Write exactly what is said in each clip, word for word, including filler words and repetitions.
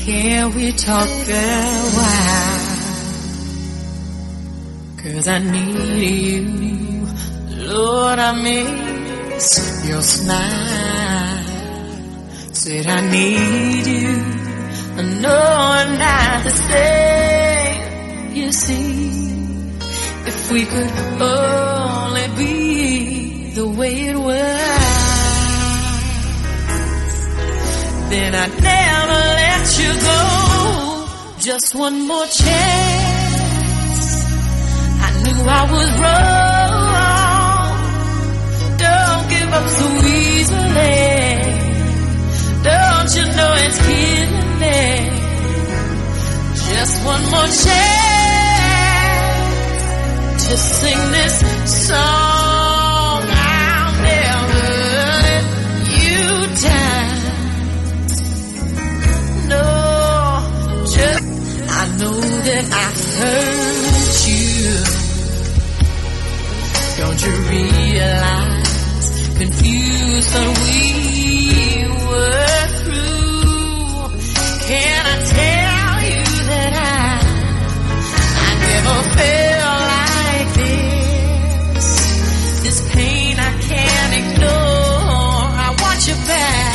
Can we talk a while? 'Cause I need you, Lord, I miss your smile. Said I need you, I know I'm not the same. You see, if we could only be the way it was, then I'd never let you go. Just one more chance. I knew I was wrong. Don't give up so easily. Don't you know it's killing me? Just one more chance to sing this song. I'll never let you down. No, just I know that I hurt you. Don't you realize, confused that we were through? Can I tell you that I, I never felt like this? This pain I can't ignore. I want you back,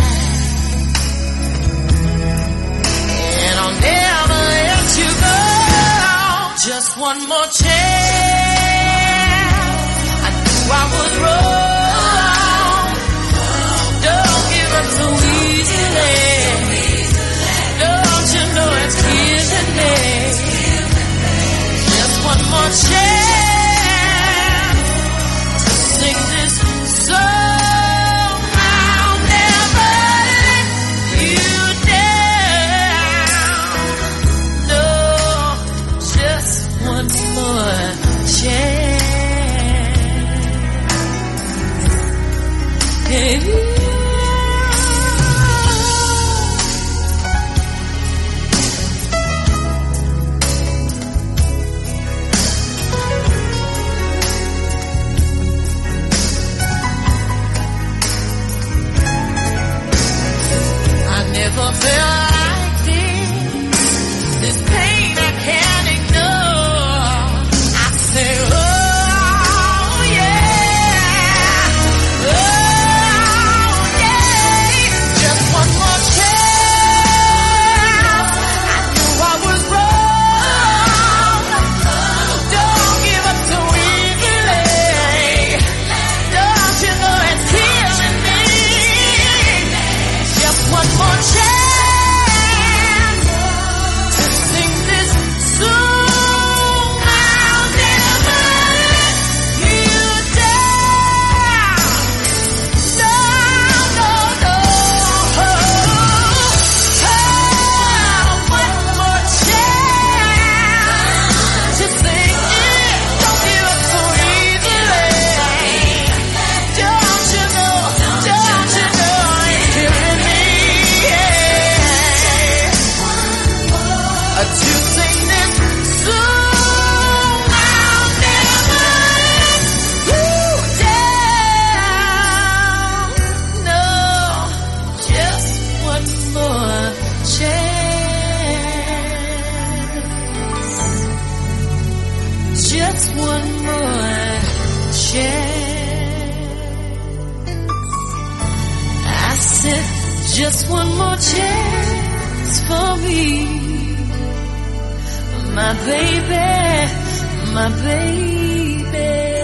and I'll never let you go. Just one more chance. I knew I was wrong. Don't give up so easily. Don't you know it's killing me? Just one more chance to sing this song. I'll never let you down. No, just one more chance. Hey. Never felt like this. This pain I can't ignore. I say, oh yeah, oh yeah. Just one more chance. I knew I was wrong. Don't give up so easily. Don't you know it's killing me? Just one more chance. Just one more chance. I said, just one more chance for me, my baby, my baby.